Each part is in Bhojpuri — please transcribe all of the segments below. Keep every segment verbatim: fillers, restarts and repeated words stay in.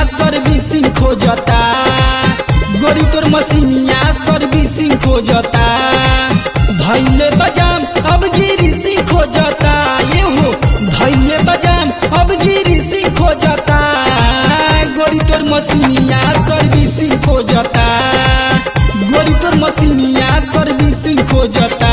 सर्विसिंग खोजता गोरी तोर मशीनिया सर्विसिंग खोजता धैले बजाम अब गिरी सी खोजता ये हो धैले बजाम अब गिरी सी खोजता गोरी तोर मशीनिया सर्विसिंग खोजता गोरी तोर मशीनिया सर्विसिंग खोजता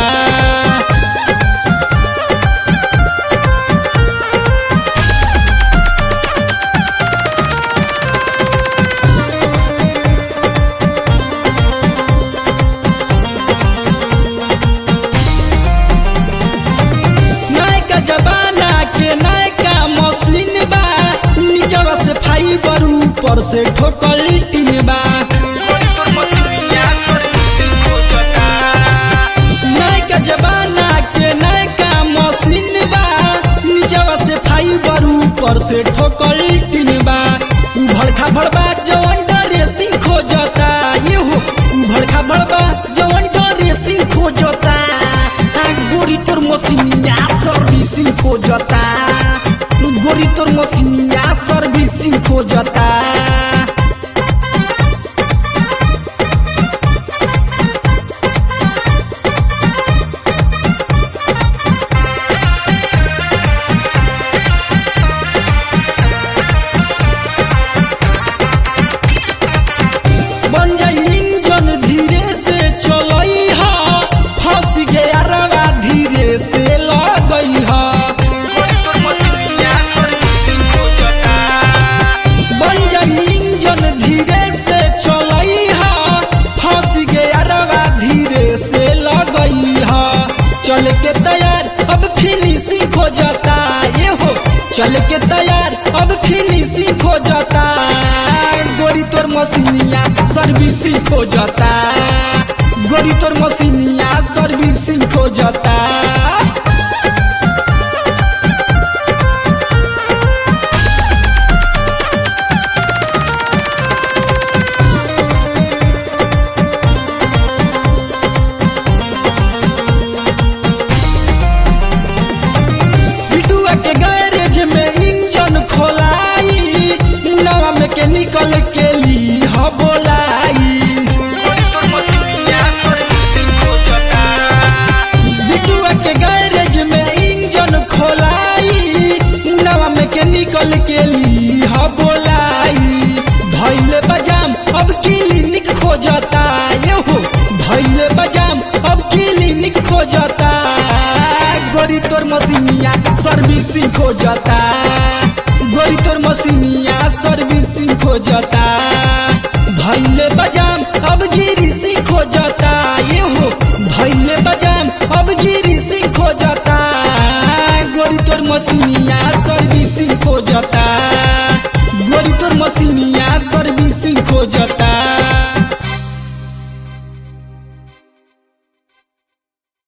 जबाना के नयका मशीन बा नीचवा से फाइबर ऊपर से ठोकल टीन बा नयका जबाना के नयका मशीन बा नीचवा से फाइबर ऊपर से ठोकल टीन बा भड़का भड़बा जवन ड्रेसिंग खोजता ये हो भड़का भड़बा जवन ड्रेसिंग खोजता गोरी तोर मशीनिया सर्विसिंग खोजता गोरी तोर मशीनिया सर्विसिंग खोजता बन जाई इंजन धीरे से चलई हा फंस गया रवा धीरे से लगई हा बन जाई इंजन धीरे से चलई हा फंस गया रवा धीरे से लगई हा चल के तैयार अब फिनिशिंग हो जाता ये हो चल के तैयार अब फिनिशिंग हो जाता गोरी तोर मशीनिया सर्विसिंग हो जाता गोरी तोर मशीनिया सर्विसिंग हो जाता बिटुआ के गैरेज में इंजन खोलाई मुनावा मैकेनिकल के लिए ह बोलाई के गैरेज में इंजन खोलाई मुनावा मैकेनिकल के लिए हा बोलाई धैले बजाम अब क्लिनिक खोजता ये हो धैले बजाम अब क्लिनिक खोजता गोरी तोर मशीनिया सर्विसिंग खोजता गोरी तोर मशीनिया सर्विसिंग खोजता धैले बजाम अब गिरी सी खोजता ये हो धैले बजाम अब गिरी सी खोजता गोरी तोर मशीनिया सर्विसिंग खोजता गोरी तोर मशीनिया